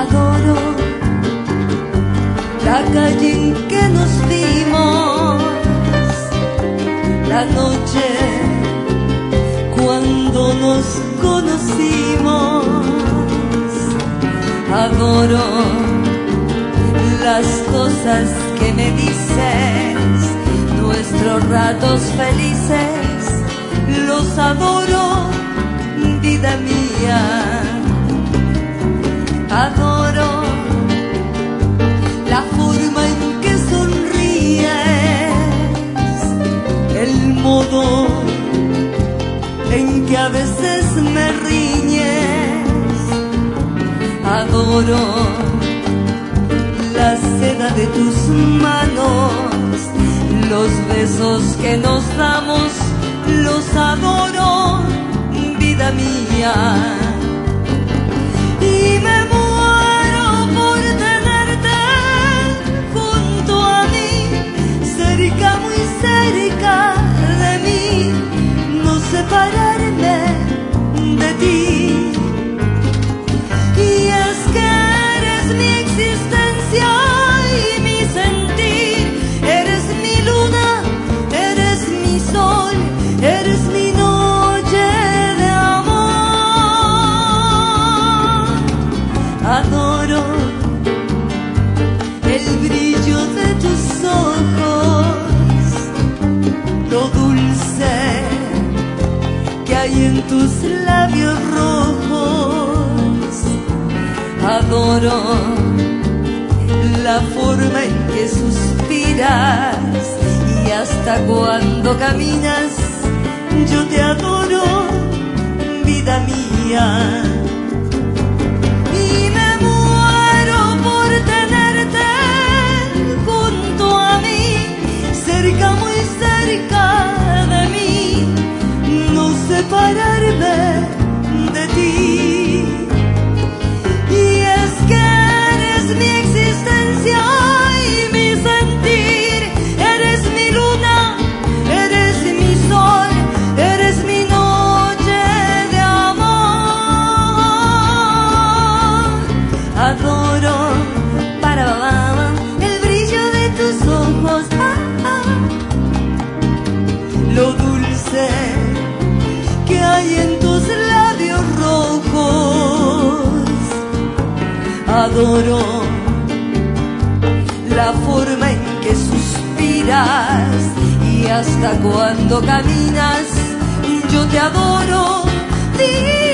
Adoro la calle en que nos vimos, la noche cuando nos conocimos. Adoro las cosas que me dices, nuestros ratos felices, los adoro, vida mía. Adoro la forma en que sonríes, el modo en que a veces me riñes. Adoro la seda de tus manos, los besos que nos damos, los adoro, vida mía. Y me muero por tenerte junto a mí, cerca, muy cerca de mí, no separarme de ti. Y es que eres mi existencia y mi sentir, eres mi luna, eres mi sol, eres mi noche de amor. Adoro el brillo de tus ojos, lo dulce que hay en tus labios rojos. Adoro la forma en que suspiras y hasta cuando caminas, yo te adoro, vida mía. Y me muero por tenerte junto a mí, cerca, muy cerca de mí, no separarme de ti. Y es que eres mi existencia y mi sentir, eres mi luna, eres mi sol, eres mi noche de amor. Adoro el brillo de tus ojos, lo dulce que hay en tus labios rojos. Adoro la forma en que suspiras y hasta cuando caminas, yo te adoro.